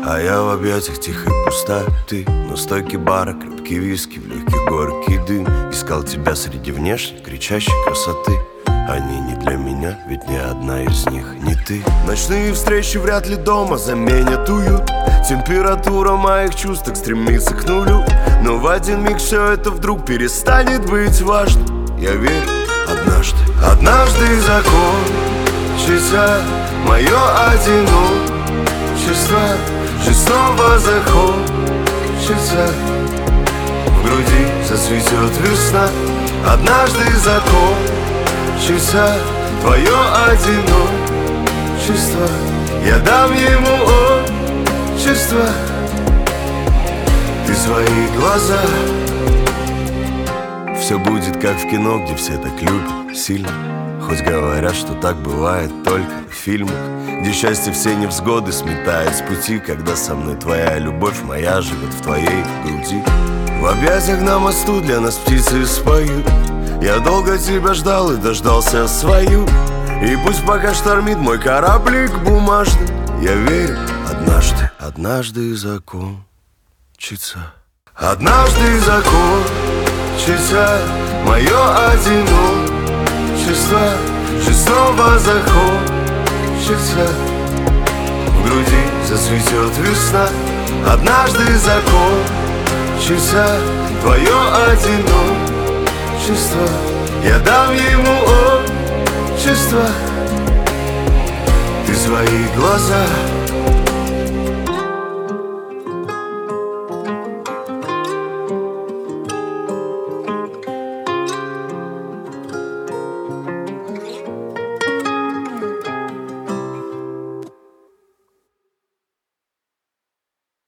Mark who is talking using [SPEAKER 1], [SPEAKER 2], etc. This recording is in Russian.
[SPEAKER 1] А я в объятиях тихой пустоты. На стойке бара крепкий виски, в легких горький дым. Искал тебя среди внешней кричащей красоты. Они не для меня, ведь ни одна из них не ты. Ночные встречи вряд ли дома заменят уют. Температура моих чувств так стремится к нулю. Но в один миг все это вдруг перестанет быть важным. Я верю, однажды закончится мое одиночество. Жизнь снова захочется, в груди зацветет весна. Однажды закончится твое одиночество. Я дам ему отчество. Ты свои глаза. Все будет как в кино, где все так любят сильно. Хоть говорят, что так бывает только в фильмах, где счастье все невзгоды сметает с пути. Когда со мной твоя любовь моя живет в твоей груди. В объятиях на мосту для нас птицы споют. Я долго тебя ждал и дождался свою. И пусть пока штормит мой кораблик бумажный, я верю, однажды закончится. Однажды закончится мое одиночество. Жизнь снова захочется, в груди зацветет весна. Однажды закончится твое одиночество. Я дам ему отчество. Ты свои глаза.